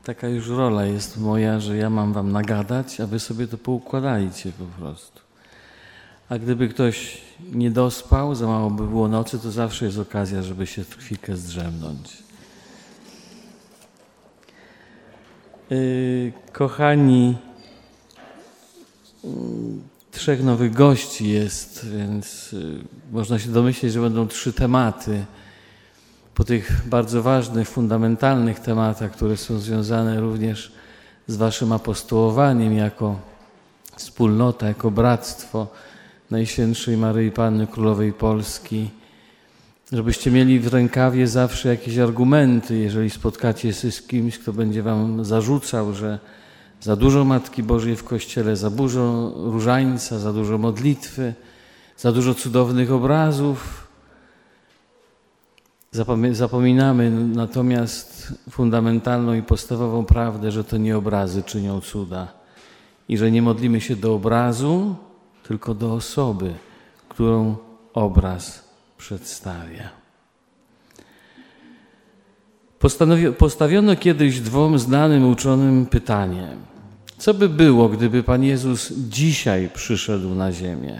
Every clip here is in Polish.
taka już rola jest moja, że ja mam wam nagadać, a wy sobie to poukładajcie po prostu. A gdyby ktoś nie dospał, za mało by było nocy, to zawsze jest okazja, żeby się chwilkę zdrzemnąć. Kochani, 3 nowych gości jest, więc można się domyśleć, że będą 3 tematy. Po tych bardzo ważnych, fundamentalnych tematach, które są związane również z waszym apostołowaniem jako wspólnota, jako bractwo Najświętszej Maryi Panny Królowej Polski, żebyście mieli w rękawie zawsze jakieś argumenty, jeżeli spotkacie się z kimś, kto będzie wam zarzucał, że za dużo Matki Bożej w Kościele, za dużo różańca, za dużo modlitwy, za dużo cudownych obrazów. Zapominamy natomiast fundamentalną i podstawową prawdę, że to nie obrazy czynią cuda i że nie modlimy się do obrazu, tylko do osoby, którą obraz przedstawia. Postawiono kiedyś 2 znanym uczonym pytanie: co by było, gdyby Pan Jezus dzisiaj przyszedł na ziemię?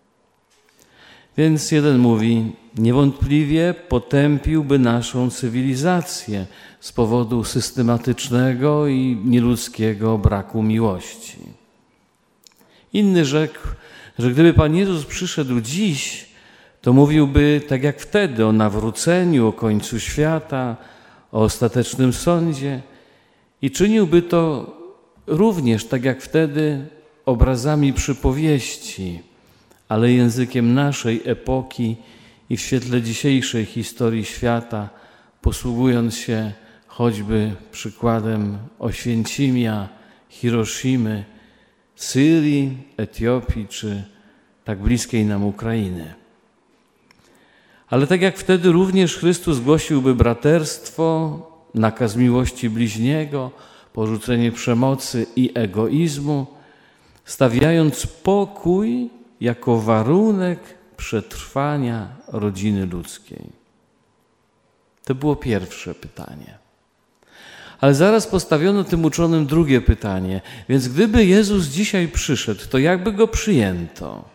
Więc jeden mówi: niewątpliwie potępiłby naszą cywilizację z powodu systematycznego i nieludzkiego braku miłości. Inny rzekł, że gdyby Pan Jezus przyszedł dziś, to mówiłby tak jak wtedy o nawróceniu, o końcu świata, o ostatecznym sądzie i czyniłby to również tak jak wtedy obrazami przypowieści, ale językiem naszej epoki i w świetle dzisiejszej historii świata, posługując się choćby przykładem Oświęcimia, Hiroshimy, Syrii, Etiopii czy tak bliskiej nam Ukrainy. Ale tak jak wtedy również Chrystus głosiłby braterstwo, nakaz miłości bliźniego, porzucenie przemocy i egoizmu, stawiając pokój jako warunek przetrwania rodziny ludzkiej. To było pierwsze pytanie. Ale zaraz postawiono tym uczonym drugie pytanie. Więc gdyby Jezus dzisiaj przyszedł, to jakby Go przyjęto?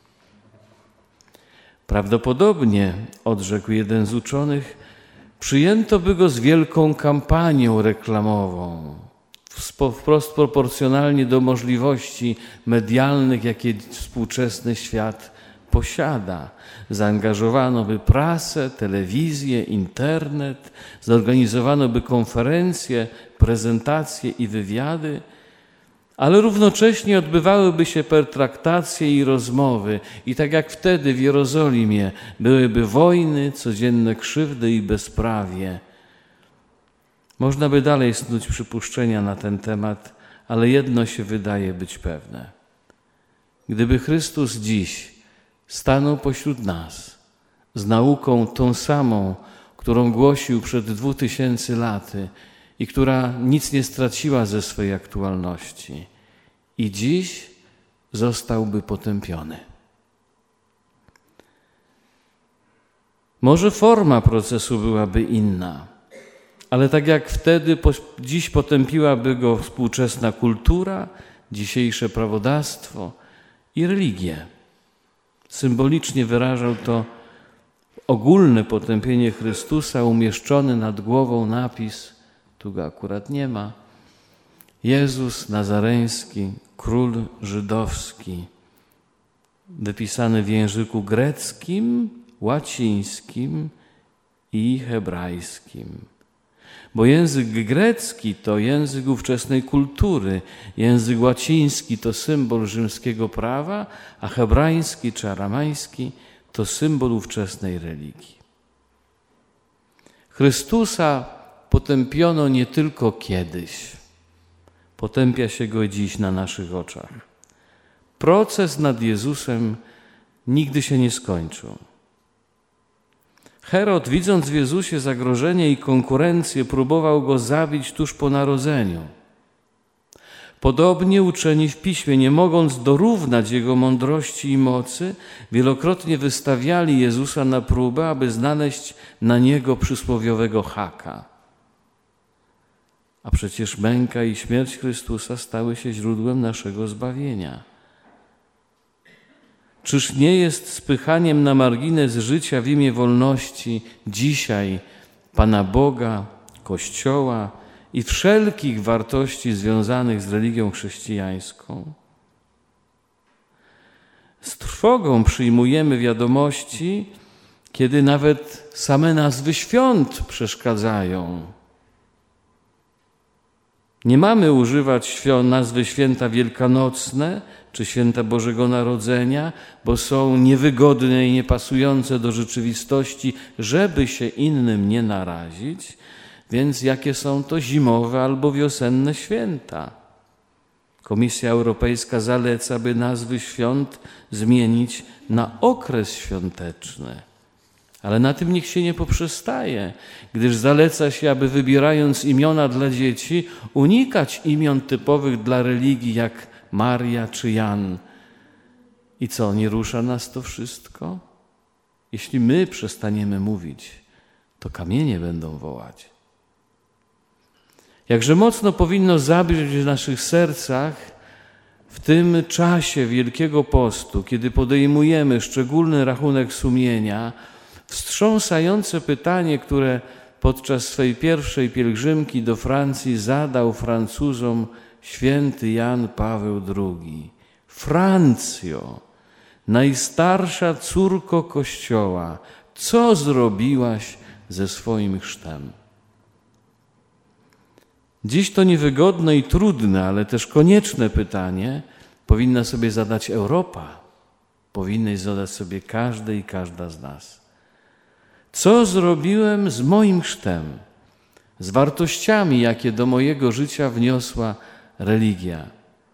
Prawdopodobnie, odrzekł jeden z uczonych, przyjęto by Go z wielką kampanią reklamową, wprost proporcjonalnie do możliwości medialnych, jakie współczesny świat posiada. Zaangażowano by prasę, telewizję, internet, zorganizowano by konferencje, prezentacje i wywiady, ale równocześnie odbywałyby się pertraktacje i rozmowy i tak jak wtedy w Jerozolimie byłyby wojny, codzienne krzywdy i bezprawie. Można by dalej snuć przypuszczenia na ten temat, ale jedno się wydaje być pewne. Gdyby Chrystus dziś stanął pośród nas z nauką tą samą, którą głosił przed 2000 laty i która nic nie straciła ze swej aktualności, i dziś zostałby potępiony. Może forma procesu byłaby inna, ale tak jak wtedy, dziś potępiłaby go współczesna kultura, dzisiejsze prawodawstwo i religie. Symbolicznie wyrażał to ogólne potępienie Chrystusa, umieszczony nad głową napis, tu go akurat nie ma, Jezus Nazareński, Król Żydowski, wypisany w języku greckim, łacińskim i hebrajskim. Bo język grecki to język ówczesnej kultury, język łaciński to symbol rzymskiego prawa, a hebrajski czy aramejski to symbol ówczesnej religii. Chrystusa potępiono nie tylko kiedyś, potępia się Go dziś na naszych oczach. Proces nad Jezusem nigdy się nie skończył. Herod, widząc w Jezusie zagrożenie i konkurencję, próbował Go zabić tuż po narodzeniu. Podobnie uczeni w Piśmie, nie mogąc dorównać Jego mądrości i mocy, wielokrotnie wystawiali Jezusa na próbę, aby znaleźć na Niego przysłowiowego haka. A przecież męka i śmierć Chrystusa stały się źródłem naszego zbawienia. Czyż nie jest spychaniem na margines życia w imię wolności dzisiaj Pana Boga, Kościoła i wszelkich wartości związanych z religią chrześcijańską? Z trwogą przyjmujemy wiadomości, kiedy nawet same nazwy świąt przeszkadzają. Nie mamy używać nazwy święta wielkanocne czy święta Bożego Narodzenia, bo są niewygodne i niepasujące do rzeczywistości, żeby się innym nie narazić, więc jakie są to zimowe albo wiosenne święta? Komisja Europejska zaleca, by nazwy świąt zmienić na okres świąteczny. Ale na tym nikt się nie poprzestaje, gdyż zaleca się, aby wybierając imiona dla dzieci, unikać imion typowych dla religii jak Maria czy Jan. I co, nie rusza nas to wszystko? Jeśli my przestaniemy mówić, to kamienie będą wołać. Jakże mocno powinno zabrzmieć w naszych sercach w tym czasie Wielkiego Postu, kiedy podejmujemy szczególny rachunek sumienia, wstrząsające pytanie, które podczas swej pierwszej pielgrzymki do Francji zadał Francuzom święty Jan Paweł II. Francjo, najstarsza córko Kościoła, co zrobiłaś ze swoim chrztem? Dziś to niewygodne i trudne, ale też konieczne pytanie powinna sobie zadać Europa. Powinny zadać sobie każdy i każda z nas. Co zrobiłem z moim chrztem, z wartościami, jakie do mojego życia wniosła religia?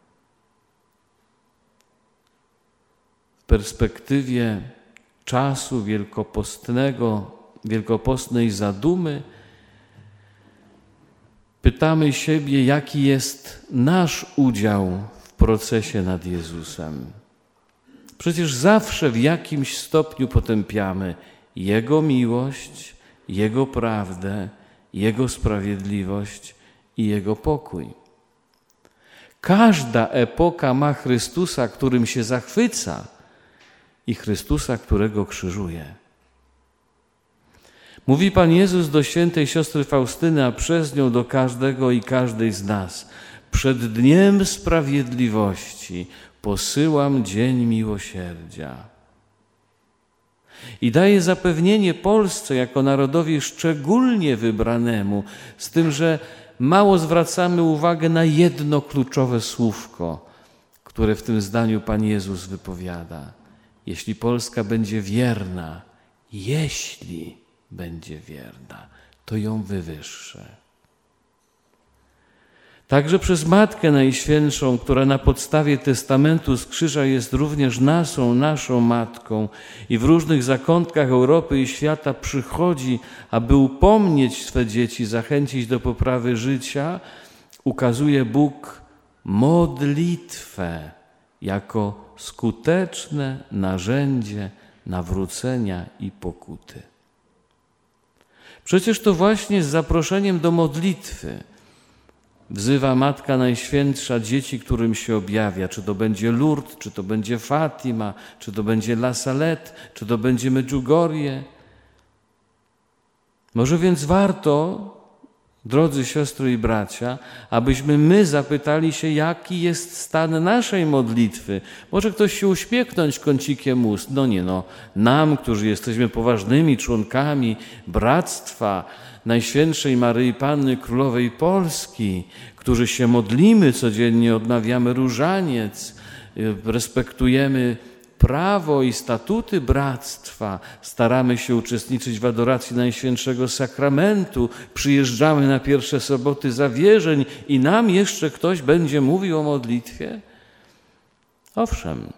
W perspektywie czasu wielkopostnej zadumy pytamy siebie, jaki jest nasz udział w procesie nad Jezusem. Przecież zawsze w jakimś stopniu potępiamy Jego miłość, Jego prawdę, Jego sprawiedliwość i Jego pokój. Każda epoka ma Chrystusa, którym się zachwyca i Chrystusa, którego krzyżuje. Mówi Pan Jezus do świętej siostry Faustyny, a przez nią do każdego i każdej z nas: przed dniem sprawiedliwości posyłam dzień miłosierdzia. I daje zapewnienie Polsce jako narodowi szczególnie wybranemu, z tym, że mało zwracamy uwagę na jedno kluczowe słówko, które w tym zdaniu Pan Jezus wypowiada. Jeśli Polska będzie wierna, jeśli będzie wierna, to ją wywyższę. Także przez Matkę Najświętszą, która na podstawie testamentu z krzyża jest również naszą Matką i w różnych zakątkach Europy i świata przychodzi, aby upomnieć swe dzieci, zachęcić do poprawy życia, ukazuje Bóg modlitwę jako skuteczne narzędzie nawrócenia i pokuty. Przecież to właśnie z zaproszeniem do modlitwy wzywa Matka Najświętsza dzieci, którym się objawia, czy to będzie Lourdes, czy to będzie Fatima, czy to będzie La Salette, czy to będzie Medjugorje. Może więc warto, drodzy siostry i bracia, abyśmy my zapytali się, jaki jest stan naszej modlitwy. Może ktoś się uśmiechnąć kącikiem ust. Nam, którzy jesteśmy poważnymi członkami Bractwa Najświętszej Maryi Panny Królowej Polski, którzy się modlimy codziennie, odnawiamy różaniec, respektujemy prawo i statuty bractwa, staramy się uczestniczyć w adoracji Najświętszego Sakramentu, przyjeżdżamy na pierwsze soboty zawierzeń i nam jeszcze ktoś będzie mówił o modlitwie? Owszem,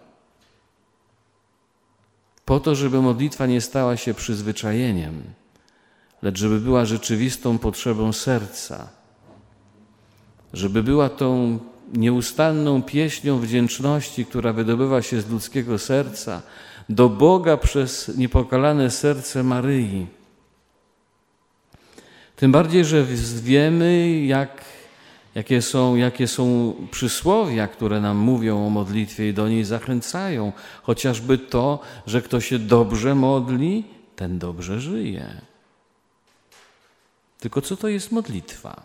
po to, żeby modlitwa nie stała się przyzwyczajeniem, lecz żeby była rzeczywistą potrzebą serca, żeby była tą nieustanną pieśnią wdzięczności, która wydobywa się z ludzkiego serca do Boga przez niepokalane serce Maryi. Tym bardziej, że wiemy, jak jakie są przysłowia, które nam mówią o modlitwie i do niej zachęcają. Chociażby to, że kto się dobrze modli, ten dobrze żyje. Tylko co to jest modlitwa?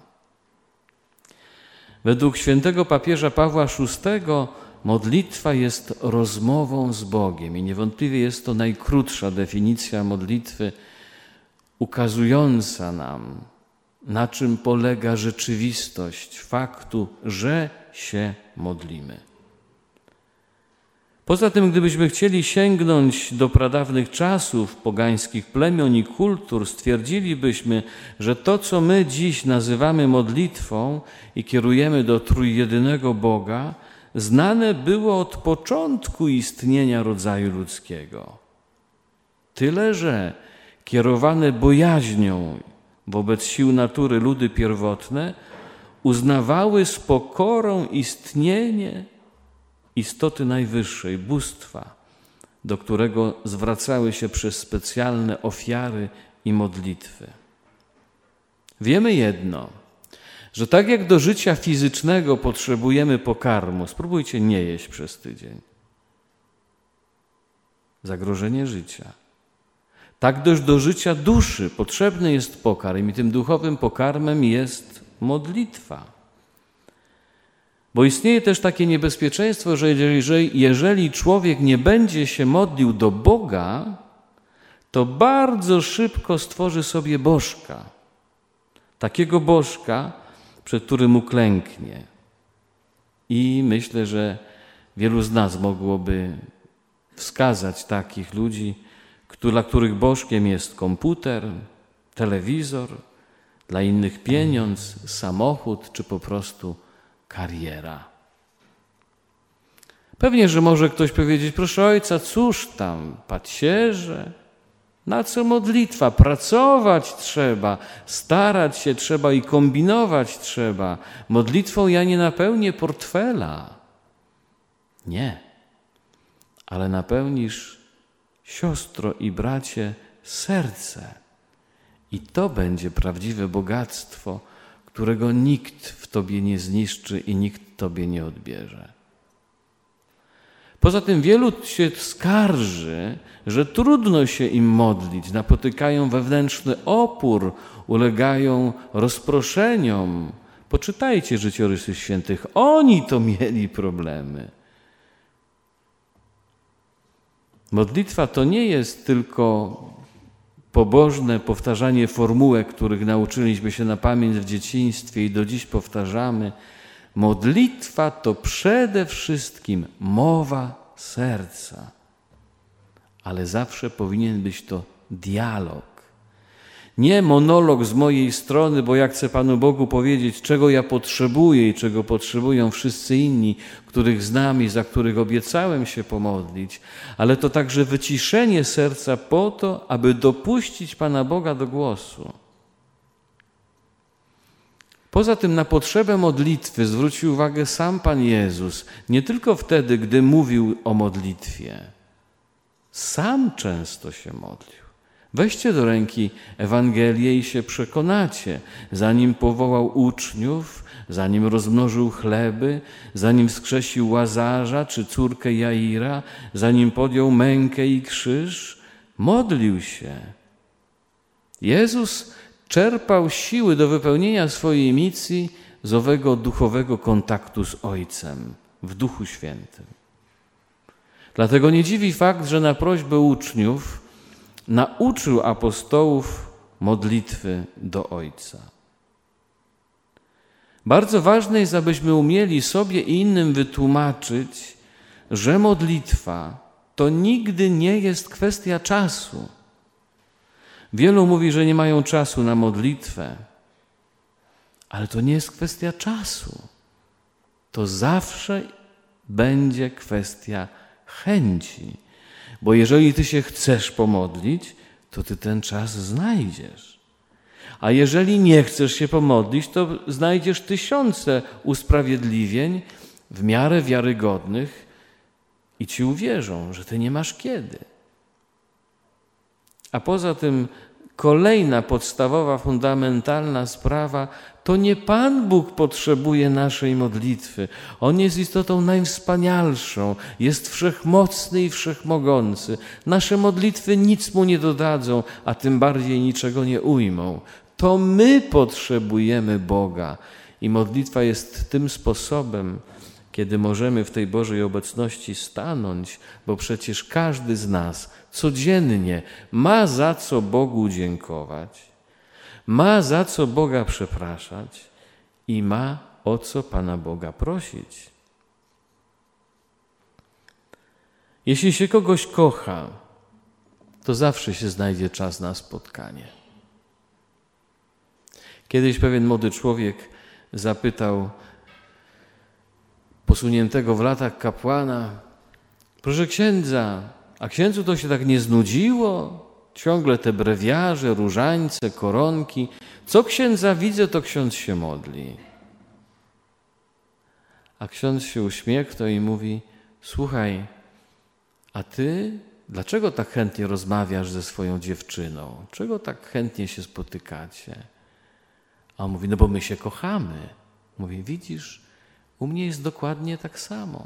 Według świętego papieża Pawła VI modlitwa jest rozmową z Bogiem i niewątpliwie jest to najkrótsza definicja modlitwy, ukazująca nam, na czym polega rzeczywistość faktu, że się modlimy. Poza tym, gdybyśmy chcieli sięgnąć do pradawnych czasów pogańskich plemion i kultur, stwierdzilibyśmy, że to, co my dziś nazywamy modlitwą i kierujemy do trójjedynego Boga, znane było od początku istnienia rodzaju ludzkiego. Tyle, że kierowane bojaźnią wobec sił natury ludy pierwotne uznawały z pokorą istnienie istoty najwyższej, bóstwa, do którego zwracały się przez specjalne ofiary i modlitwy. Wiemy jedno, że tak jak do życia fizycznego potrzebujemy pokarmu, spróbujcie nie jeść przez tydzień. Zagrożenie życia. Tak też do życia duszy potrzebny jest pokarm i tym duchowym pokarmem jest modlitwa. Bo istnieje też takie niebezpieczeństwo, że jeżeli człowiek nie będzie się modlił do Boga, to bardzo szybko stworzy sobie bożka. Takiego bożka, przed którym uklęknie. I myślę, że wielu z nas mogłoby wskazać takich ludzi, dla których bożkiem jest komputer, telewizor, dla innych pieniądz, samochód czy po prostu kariera. Pewnie, że może ktoś powiedzieć, proszę ojca, cóż tam, pacierze, na co modlitwa? Pracować trzeba, starać się trzeba i kombinować trzeba. Modlitwą ja nie napełnię portfela. Nie, ale napełnisz, siostro i bracie, serce. I to będzie prawdziwe bogactwo, którego nikt w tobie nie zniszczy i nikt tobie nie odbierze. Poza tym wielu się skarży, że trudno się im modlić, napotykają wewnętrzny opór, ulegają rozproszeniom. Poczytajcie życiorysy świętych, oni to mieli problemy. Modlitwa to nie jest tylko pobożne powtarzanie formułek, których nauczyliśmy się na pamięć w dzieciństwie i do dziś powtarzamy. Modlitwa to przede wszystkim mowa serca, ale zawsze powinien być to dialog. Nie monolog z mojej strony, bo ja chcę Panu Bogu powiedzieć, czego ja potrzebuję i czego potrzebują wszyscy inni, których znam i za których obiecałem się pomodlić, ale to także wyciszenie serca po to, aby dopuścić Pana Boga do głosu. Poza tym na potrzebę modlitwy zwrócił uwagę sam Pan Jezus, nie tylko wtedy, gdy mówił o modlitwie. Sam często się modlił. Weźcie do ręki Ewangelię i się przekonacie. Zanim powołał uczniów, zanim rozmnożył chleby, zanim wskrzesił Łazarza czy córkę Jaira, zanim podjął mękę i krzyż, modlił się. Jezus czerpał siły do wypełnienia swojej misji z owego duchowego kontaktu z Ojcem w Duchu Świętym. Dlatego nie dziwi fakt, że na prośbę uczniów nauczył apostołów modlitwy do Ojca. Bardzo ważne jest, abyśmy umieli sobie i innym wytłumaczyć, że modlitwa to nigdy nie jest kwestia czasu. Wielu mówi, że nie mają czasu na modlitwę, ale to nie jest kwestia czasu. To zawsze będzie kwestia chęci. Bo jeżeli ty się chcesz pomodlić, to ty ten czas znajdziesz. A jeżeli nie chcesz się pomodlić, to znajdziesz tysiące usprawiedliwień w miarę wiarygodnych i ci uwierzą, że ty nie masz kiedy. A poza tym kolejna podstawowa, fundamentalna sprawa, to nie Pan Bóg potrzebuje naszej modlitwy. On jest istotą najwspanialszą, jest wszechmocny i wszechmogący. Nasze modlitwy nic Mu nie dodadzą, a tym bardziej niczego nie ujmą. To my potrzebujemy Boga i modlitwa jest tym sposobem, kiedy możemy w tej Bożej obecności stanąć, bo przecież każdy z nas codziennie ma za co Bogu dziękować, ma za co Boga przepraszać i ma o co Pana Boga prosić. Jeśli się kogoś kocha, to zawsze się znajdzie czas na spotkanie. Kiedyś pewien młody człowiek zapytał posuniętego w latach kapłana: proszę księdza, a księdzu to się tak nie znudziło? Ciągle te brewiarze, różańce, koronki. Co księdza widzę, to ksiądz się modli. A ksiądz się uśmiechnął i mówi: słuchaj, a ty dlaczego tak chętnie rozmawiasz ze swoją dziewczyną? Czego tak chętnie się spotykacie? A on mówi: no bo my się kochamy. Mówi: widzisz, u mnie jest dokładnie tak samo.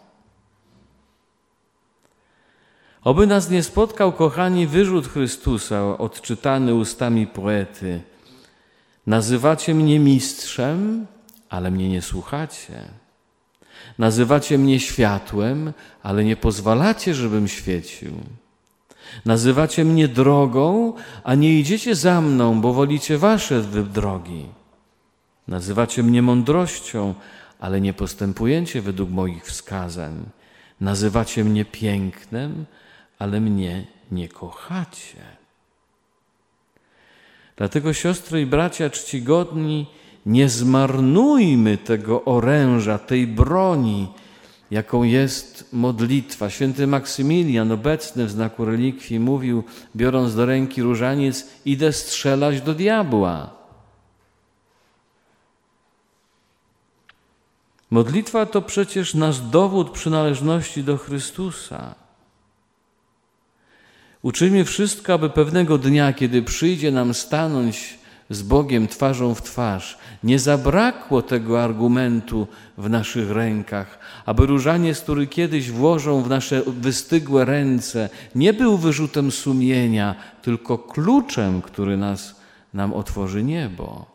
Oby nas nie spotkał, kochani, wyrzut Chrystusa odczytany ustami poety: nazywacie mnie mistrzem, ale mnie nie słuchacie. Nazywacie mnie światłem, ale nie pozwalacie, żebym świecił. Nazywacie mnie drogą, a nie idziecie za mną, bo wolicie wasze drogi. Nazywacie mnie mądrością, ale nie postępujecie według moich wskazań. Nazywacie mnie pięknem, ale mnie nie kochacie. Dlatego, siostry i bracia czcigodni, nie zmarnujmy tego oręża, tej broni, jaką jest modlitwa. Święty Maksymilian, obecny w znaku relikwii, mówił, biorąc do ręki różaniec: idę strzelać do diabła. Modlitwa to przecież nasz dowód przynależności do Chrystusa. Uczyńmy wszystko, aby pewnego dnia, kiedy przyjdzie nam stanąć z Bogiem twarzą w twarz, nie zabrakło tego argumentu w naszych rękach, aby różaniec, który kiedyś włożą w nasze wystygłe ręce, nie był wyrzutem sumienia, tylko kluczem, który nam otworzy niebo.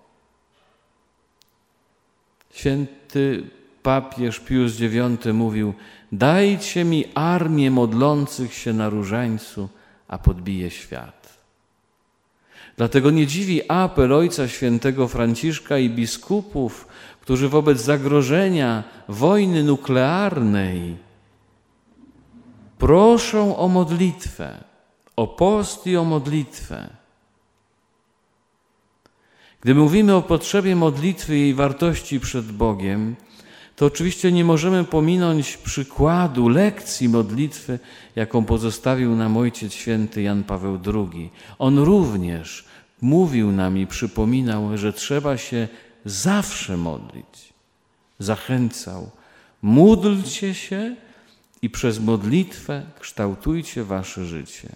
Święty papież Pius IX mówił: dajcie mi armię modlących się na różańcu, a podbije świat. Dlatego nie dziwi apel Ojca Świętego Franciszka i biskupów, którzy wobec zagrożenia wojny nuklearnej proszą o modlitwę, o post i o modlitwę. Gdy mówimy o potrzebie modlitwy i jej wartości przed Bogiem, to oczywiście nie możemy pominąć przykładu, lekcji modlitwy, jaką pozostawił nam Ojciec Święty Jan Paweł II. On również mówił nam i przypominał, że trzeba się zawsze modlić. Zachęcał: módlcie się i przez modlitwę kształtujcie wasze życie.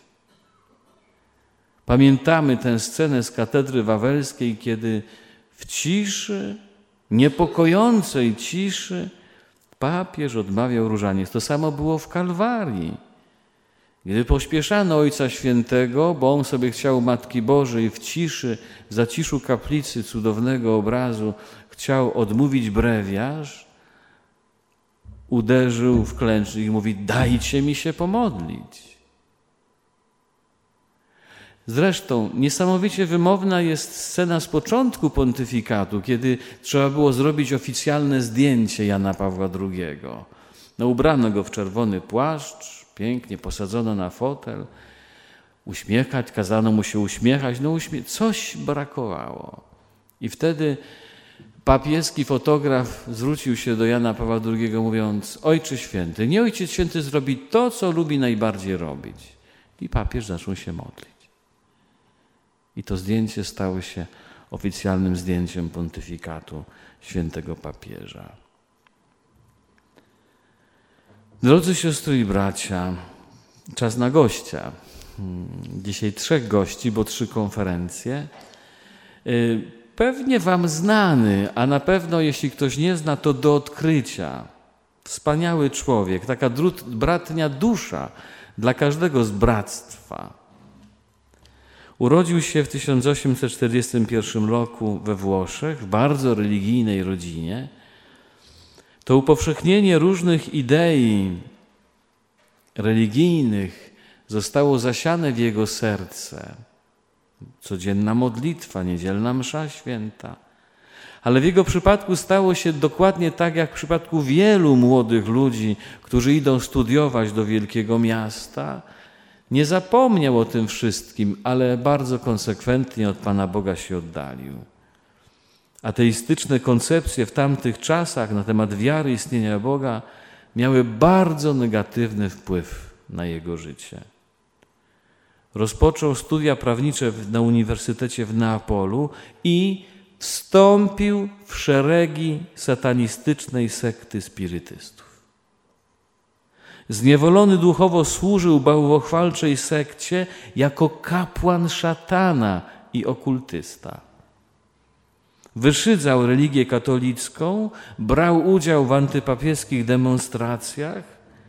Pamiętamy tę scenę z katedry wawelskiej, kiedy w ciszy, niepokojącej ciszy, papież odmawiał różaniec. To samo było w Kalwarii. Gdy pośpieszano Ojca Świętego, bo on sobie chciał Matki Bożej w ciszy, w zaciszu kaplicy cudownego obrazu, chciał odmówić brewiarz, uderzył w klęcznik i mówi: dajcie mi się pomodlić. Zresztą niesamowicie wymowna jest scena z początku pontyfikatu, kiedy trzeba było zrobić oficjalne zdjęcie Jana Pawła II. No, ubrano go w czerwony płaszcz, pięknie posadzono na fotel, kazano mu się uśmiechać, coś brakowało. I wtedy papieski fotograf zwrócił się do Jana Pawła II, mówiąc: Ojcze Święty, niech Ojciec Święty zrobi to, co lubi najbardziej robić. I papież zaczął się modlić. I to zdjęcie stało się oficjalnym zdjęciem pontyfikatu świętego papieża. Drodzy siostry i bracia, czas na gościa. dzisiaj 3 gości, bo 3 konferencje. Pewnie wam znany, a na pewno jeśli ktoś nie zna, to do odkrycia. Wspaniały człowiek, taka bratnia dusza dla każdego z bractwa. Urodził się w 1841 roku we Włoszech, w bardzo religijnej rodzinie. To upowszechnienie różnych idei religijnych zostało zasiane w jego serce. Codzienna modlitwa, niedzielna msza święta. Ale w jego przypadku stało się dokładnie tak, jak w przypadku wielu młodych ludzi, którzy idą studiować do wielkiego miasta. Nie zapomniał o tym wszystkim, ale bardzo konsekwentnie od Pana Boga się oddalił. Ateistyczne koncepcje w tamtych czasach na temat wiary i istnienia Boga miały bardzo negatywny wpływ na jego życie. Rozpoczął studia prawnicze na Uniwersytecie w Neapolu i wstąpił w szeregi satanistycznej sekty spirytystów. Zniewolony duchowo służył bałwochwalczej sekcie jako kapłan szatana i okultysta. Wyszydzał religię katolicką, brał udział w antypapieskich demonstracjach.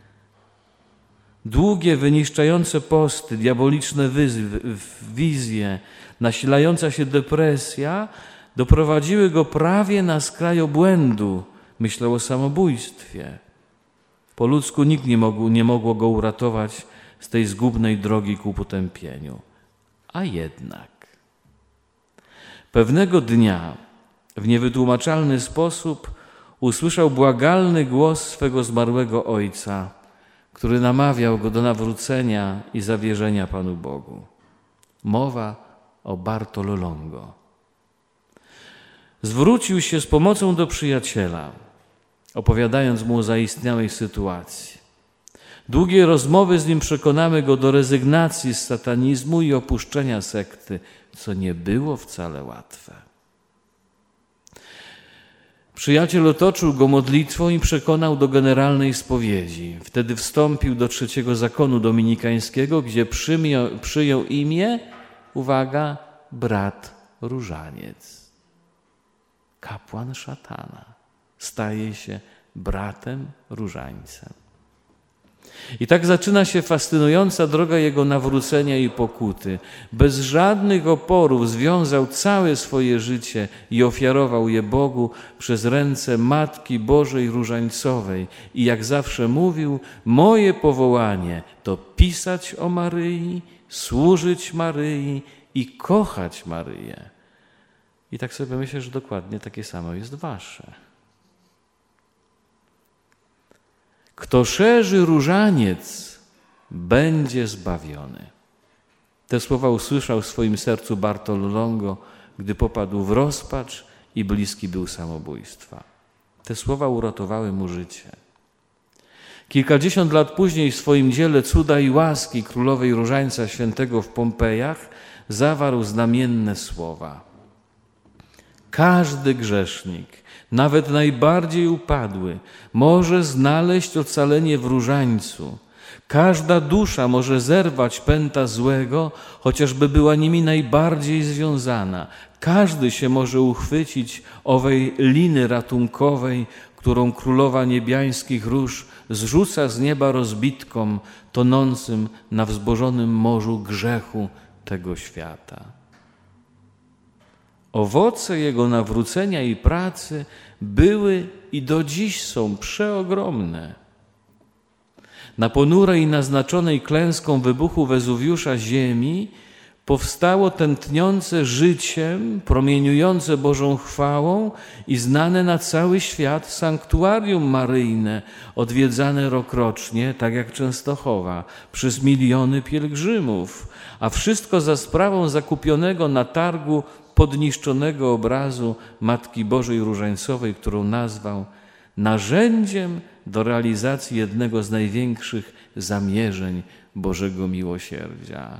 Długie, wyniszczające posty, diaboliczne wizje, nasilająca się depresja doprowadziły go prawie na skraj obłędu. Myślał o samobójstwie. Po ludzku nikt nie mogło go uratować z tej zgubnej drogi ku potępieniu. A jednak pewnego dnia w niewytłumaczalny sposób usłyszał błagalny głos swego zmarłego ojca, który namawiał go do nawrócenia i zawierzenia Panu Bogu. Mowa o Bartolo Longo. Zwrócił się z pomocą do przyjaciela, opowiadając mu o zaistniałej sytuacji. Długie rozmowy z nim przekonały go do rezygnacji z satanizmu i opuszczenia sekty, co nie było wcale łatwe. Przyjaciel otoczył go modlitwą i przekonał do generalnej spowiedzi. Wtedy wstąpił do 3. zakonu dominikańskiego, gdzie przyjął imię, uwaga, brat Różaniec. Kapłan szatana staje się bratem Różańcem. I tak zaczyna się fascynująca droga jego nawrócenia i pokuty. Bez żadnych oporów związał całe swoje życie i ofiarował je Bogu przez ręce Matki Bożej Różańcowej. I jak zawsze mówił, moje powołanie to pisać o Maryi, służyć Maryi i kochać Maryję. I tak sobie myślę, że dokładnie takie samo jest wasze. Kto szerzy różaniec, będzie zbawiony. Te słowa usłyszał w swoim sercu Bartolo Longo, gdy popadł w rozpacz i bliski był samobójstwa. Te słowa uratowały mu życie. Kilkadziesiąt lat później w swoim dziele Cuda i łaski królowej Różańca Świętego w Pompejach zawarł znamienne słowa. Każdy grzesznik, nawet najbardziej upadły, może znaleźć ocalenie w Różańcu. Każda dusza może zerwać pęta złego, chociażby była nimi najbardziej związana. Każdy się może uchwycić owej liny ratunkowej, którą królowa niebiańskich róż zrzuca z nieba rozbitkom tonącym na wzbożonym morzu grzechu tego świata. Owoce jego nawrócenia i pracy były i do dziś są przeogromne. Na ponurej i naznaczonej klęską wybuchu Wezuwiusza ziemi powstało tętniące życiem, promieniujące Bożą chwałą i znane na cały świat sanktuarium maryjne, odwiedzane rokrocznie, tak jak Częstochowa, przez miliony pielgrzymów, a wszystko za sprawą zakupionego na targu podniszczonego obrazu Matki Bożej Różańcowej, którą nazwał narzędziem do realizacji jednego z największych zamierzeń Bożego miłosierdzia.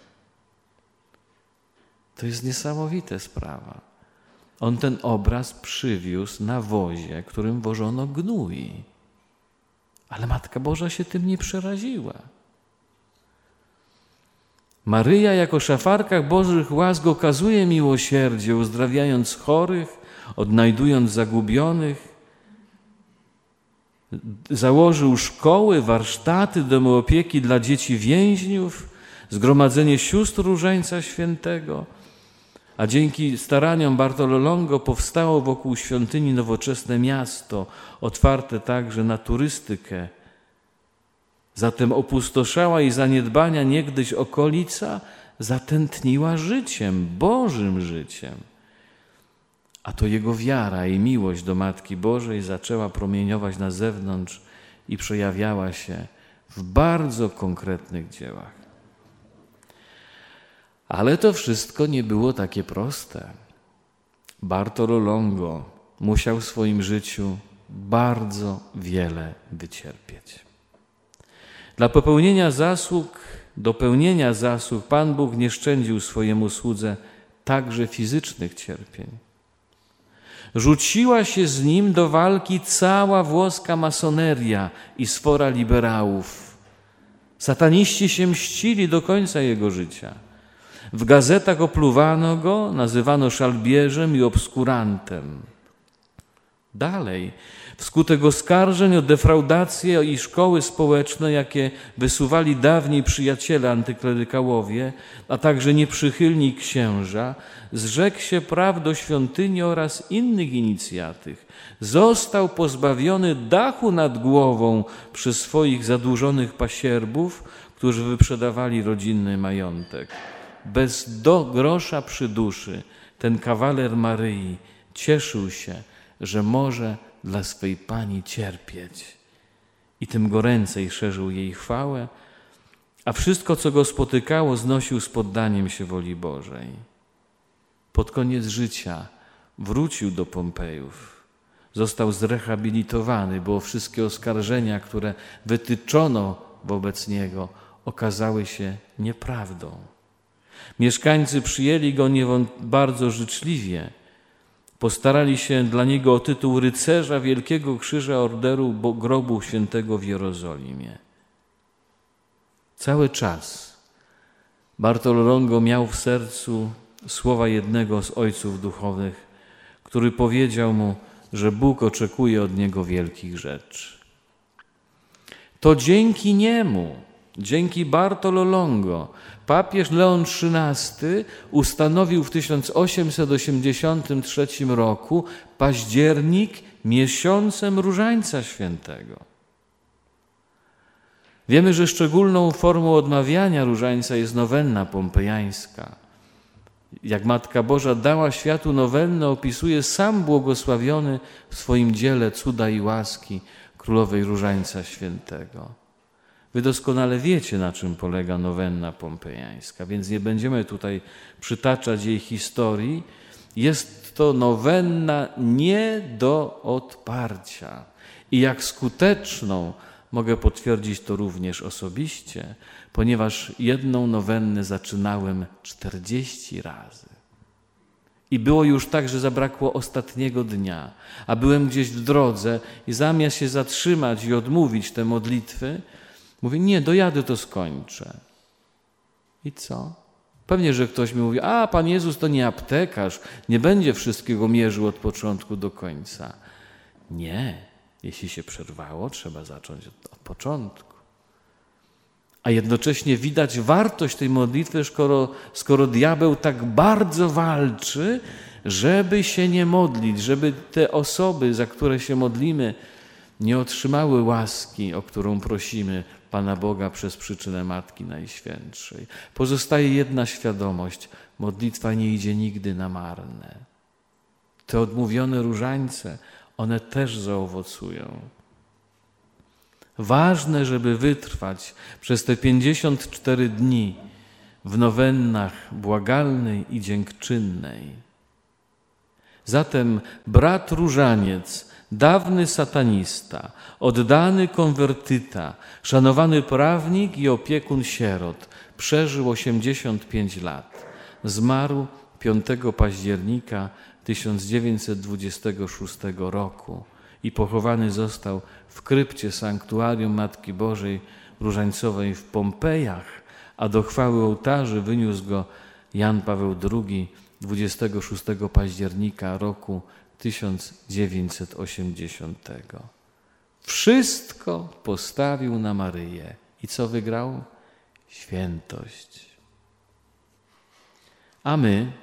To jest niesamowita sprawa. On ten obraz przywiózł na wozie, którym wożono gnój. Ale Matka Boża się tym nie przeraziła. Maryja jako szafarka Bożych łask okazuje miłosierdzie, uzdrawiając chorych, odnajdując zagubionych. Założył szkoły, warsztaty, domy opieki dla dzieci więźniów, zgromadzenie sióstr Różańca Świętego, a dzięki staraniom Bartolo Longo powstało wokół świątyni nowoczesne miasto, otwarte także na turystykę. Zatem opustoszała i zaniedbania niegdyś okolica zatętniła życiem, Bożym życiem. A to jego wiara i miłość do Matki Bożej zaczęła promieniować na zewnątrz i przejawiała się w bardzo konkretnych dziełach. Ale to wszystko nie było takie proste. Bartolo Longo musiał w swoim życiu bardzo wiele wycierpieć. Dla dopełnienia zasług Pan Bóg nie szczędził swojemu słudze także fizycznych cierpień. Rzuciła się z nim do walki cała włoska masoneria i sfora liberałów. Sataniści się mścili do końca jego życia. W gazetach opluwano go, nazywano szalbierzem i obskurantem. Dalej, wskutek oskarżeń o defraudację i szkoły społeczne, jakie wysuwali dawni przyjaciele antyklerykałowie, a także nieprzychylni księża, zrzekł się praw do świątyni oraz innych inicjatyw. Został pozbawiony dachu nad głową przez swoich zadłużonych pasierbów, którzy wyprzedawali rodzinny majątek. Bez grosza przy duszy ten kawaler Maryi cieszył się, że może dla swej Pani cierpieć i tym goręcej szerzył jej chwałę, a wszystko, co go spotykało, znosił z poddaniem się woli Bożej. Pod koniec życia wrócił do Pompejów. Został zrehabilitowany, bo wszystkie oskarżenia, które wytyczono wobec niego, okazały się nieprawdą. Mieszkańcy przyjęli go bardzo życzliwie. Postarali się dla niego o tytuł rycerza Wielkiego Krzyża Orderu Grobu Świętego w Jerozolimie. Cały czas Bartolo Longo miał w sercu słowa jednego z ojców duchowych, który powiedział mu, że Bóg oczekuje od niego wielkich rzeczy. To dzięki niemu, dzięki Bartolo Longo, papież Leon XIII ustanowił w 1883 roku październik miesiącem Różańca Świętego. Wiemy, że szczególną formą odmawiania Różańca jest nowenna pompejańska. Jak Matka Boża dała światu nowennę, opisuje sam błogosławiony w swoim dziele Cuda i łaski Królowej Różańca Świętego. Wy doskonale wiecie, na czym polega nowenna pompejańska, więc nie będziemy tutaj przytaczać jej historii. Jest to nowenna nie do odparcia. I jak skuteczną mogę potwierdzić to również osobiście, ponieważ jedną nowennę zaczynałem 40 razy. I było już tak, że zabrakło ostatniego dnia, a byłem gdzieś w drodze i zamiast się zatrzymać i odmówić te modlitwy, mówię, nie, dojadę, to skończę. I co? Pewnie, że ktoś mi mówi, a Pan Jezus to nie aptekarz, nie będzie wszystkiego mierzył od początku do końca. Nie, jeśli się przerwało, trzeba zacząć od początku. A jednocześnie widać wartość tej modlitwy, skoro diabeł tak bardzo walczy, żeby się nie modlić, żeby te osoby, za które się modlimy, nie otrzymały łaski, o którą prosimy Pana Boga przez przyczynę Matki Najświętszej. Pozostaje jedna świadomość. Modlitwa nie idzie nigdy na marne. Te odmówione różańce, one też zaowocują. Ważne, żeby wytrwać przez te 54 dni w nowennach błagalnej i dziękczynnej. Zatem brat różaniec, dawny satanista, oddany konwertyta, szanowany prawnik i opiekun sierot, przeżył 85 lat. Zmarł 5 października 1926 roku i pochowany został w krypcie Sanktuarium Matki Bożej Różańcowej w Pompejach, a do chwały ołtarzy wyniósł go Jan Paweł II 26 października roku 1980. Wszystko postawił na Maryję. I co wygrał? Świętość. A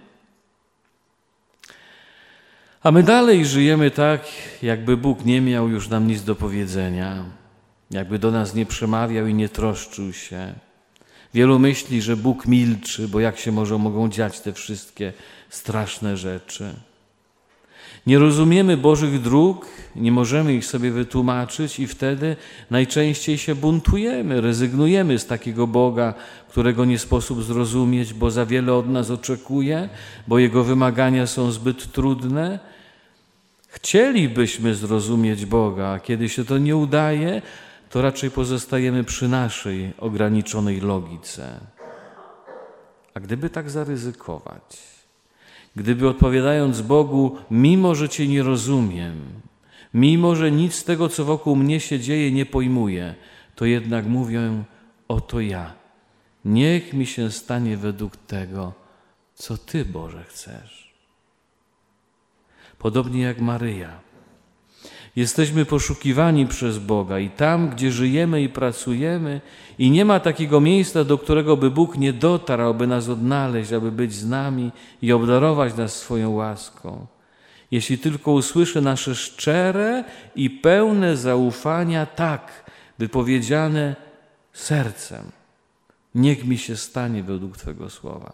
my dalej żyjemy tak, jakby Bóg nie miał już nam nic do powiedzenia, jakby do nas nie przemawiał i nie troszczył się. Wielu myśli, że Bóg milczy, bo jak się mogą dziać te wszystkie straszne rzeczy. Nie rozumiemy Bożych dróg, nie możemy ich sobie wytłumaczyć i wtedy najczęściej się buntujemy, rezygnujemy z takiego Boga, którego nie sposób zrozumieć, bo za wiele od nas oczekuje, bo Jego wymagania są zbyt trudne. Chcielibyśmy zrozumieć Boga, a kiedy się to nie udaje, to raczej pozostajemy przy naszej ograniczonej logice. A gdyby tak zaryzykować, gdyby odpowiadając Bogu, mimo że Cię nie rozumiem, mimo że nic z tego, co wokół mnie się dzieje, nie pojmuję, to jednak mówię, oto ja. Niech mi się stanie według tego, co Ty, Boże, chcesz. Podobnie jak Maryja. Jesteśmy poszukiwani przez Boga i tam, gdzie żyjemy i pracujemy i nie ma takiego miejsca, do którego by Bóg nie dotarł, aby nas odnaleźć, aby być z nami i obdarować nas swoją łaską. Jeśli tylko usłyszy nasze szczere i pełne zaufania tak, wypowiedziane sercem. Niech mi się stanie według Twego słowa.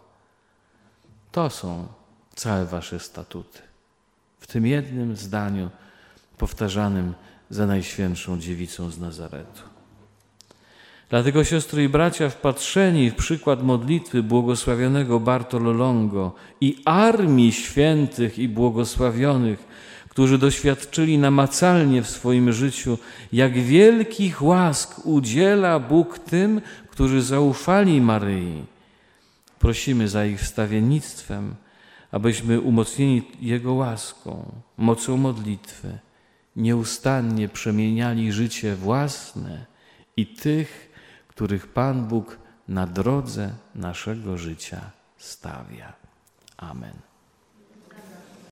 To są całe Wasze statuty. W tym jednym zdaniu powtarzanym za Najświętszą Dziewicą z Nazaretu. Dlatego, siostry i bracia, wpatrzeni w przykład modlitwy błogosławionego Bartolo Longo i armii świętych i błogosławionych, którzy doświadczyli namacalnie w swoim życiu, jak wielkich łask udziela Bóg tym, którzy zaufali Maryi. Prosimy za ich wstawiennictwem, abyśmy umocnieni Jego łaską, mocą modlitwy, nieustannie przemieniali życie własne i tych, których Pan Bóg na drodze naszego życia stawia. Amen.